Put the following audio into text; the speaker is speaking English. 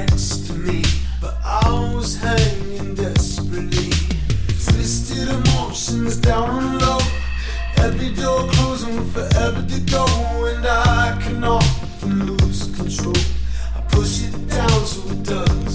next to me, but I was hanging desperately. Twisted emotions down on low, every door closing forever to go, and I can often lose control. I push it down so it does